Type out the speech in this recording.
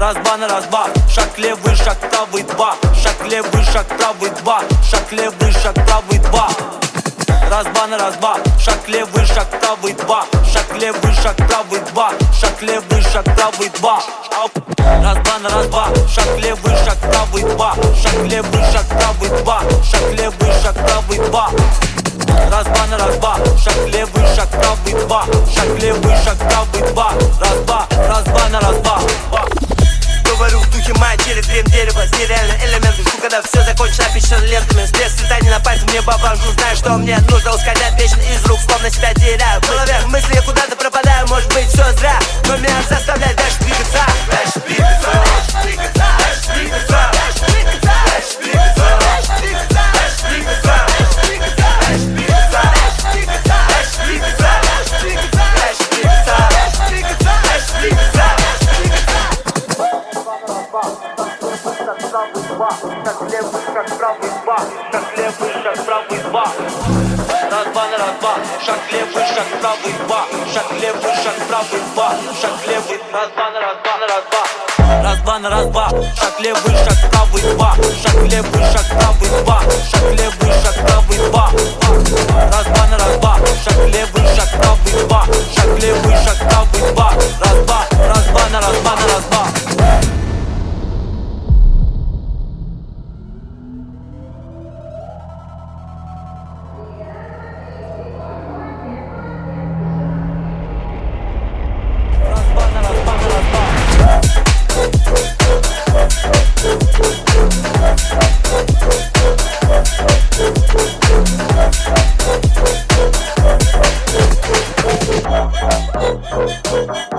Раз-два на раз-два, шаг левый, шаг правый, два. Шаг левый, шаг правый, два. Шаг левый, шаг правый, два. Раз-два на раз-два, шаг левый, шаг правый, два. Шаг левый, шаг правый, два. Шаг левый, шаг правый, два. Раз-два на раз-два, шаг левый, шаг правый, два. Шаг левый, шаг правый, два. Шаг левый, шаг правый, два. Раз-два на раз-два, шаг левый, шаг правый, два. Шаг левый, шаг правый, два. Раз-два на раз-два. Говорю в духе моя через дрем дерева с нереальным элементом. Жду, когда все закончится, опечатано лентами. Стресс свидание на пальце мне бабажу. Знаю, что мне нужно ускользать вечно из рук, словно себя теряю. В голове мысли, я куда-то пропадаю, может быть все зря, но меня заставляет дальше двигаться. Дальше двигаться, дальше двигаться, дальше двигаться, дальше двигаться, дальше двигаться, дальше двигаться, дальше двигаться, дальше двигаться, дальше двигаться, дальше двигаться, дальше двигаться, дальше двигаться, дальше двигаться, дальше двигаться, дальше двигаться. Шаг левый, шаг правый, два. Шаг левый, шаг правый, два. Раз-два на раз-два, шаг левый, шаг правый, два. Шаг левый, шаг правый, два. Шаг левый, раз-два на раз-два на раз-два. Раз-два на раз-два, шаг левый, шаг правый, два. Шаг левый, шаг правый, два. Шаг левый, шаг правый, два. Раз-два на раз-два, шаг левый, шаг правый, два. Шаг левый, шаг правый, два. Раз-два на раз-два на раз-два. We'll be right back.